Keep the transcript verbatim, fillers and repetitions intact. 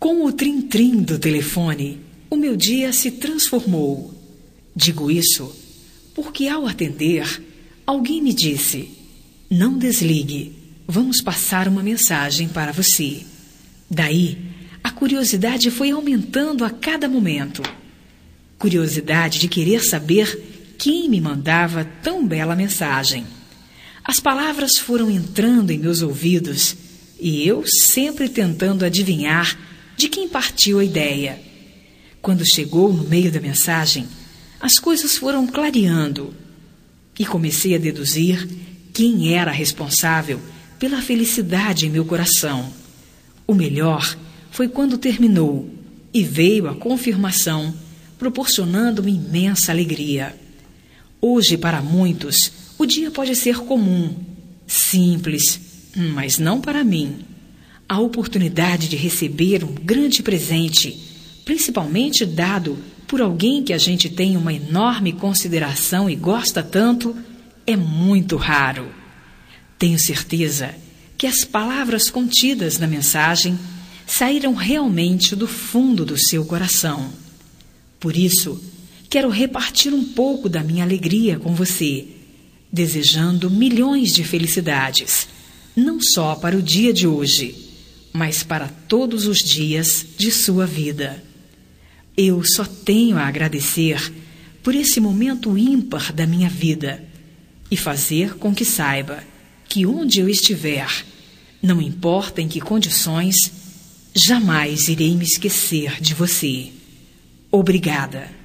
Com o trim-trim do telefone, o meu dia se transformou. Digo isso porque, ao atender, alguém me disse: não desligue, vamos passar uma mensagem para você. Daí, a curiosidade foi aumentando a cada momento. Curiosidade de querer saber quem me mandava tão bela mensagem. As palavras foram entrando em meus ouvidos e eu sempre tentando adivinhar de quem partiu a ideia. Quando chegou no meio da mensagem, as coisas foram clareando e comecei a deduzir quem era responsável pela felicidade em meu coração. O melhor foi quando terminou e veio a confirmação, proporcionando-me imensa alegria. Hoje, para muitos, o dia pode ser comum, simples, mas não para mim. A oportunidade de receber um grande presente, principalmente dado por alguém que a gente tem uma enorme consideração e gosta tanto, é muito raro. Tenho certeza que as palavras contidas na mensagem saíram realmente do fundo do seu coração. Por isso, quero repartir um pouco da minha alegria com você, desejando milhões de felicidades, não só para o dia de hoje, mas para todos os dias de sua vida. Eu só tenho a agradecer por esse momento ímpar da minha vida e fazer com que saiba que onde eu estiver, não importa em que condições, jamais irei me esquecer de você. Obrigada.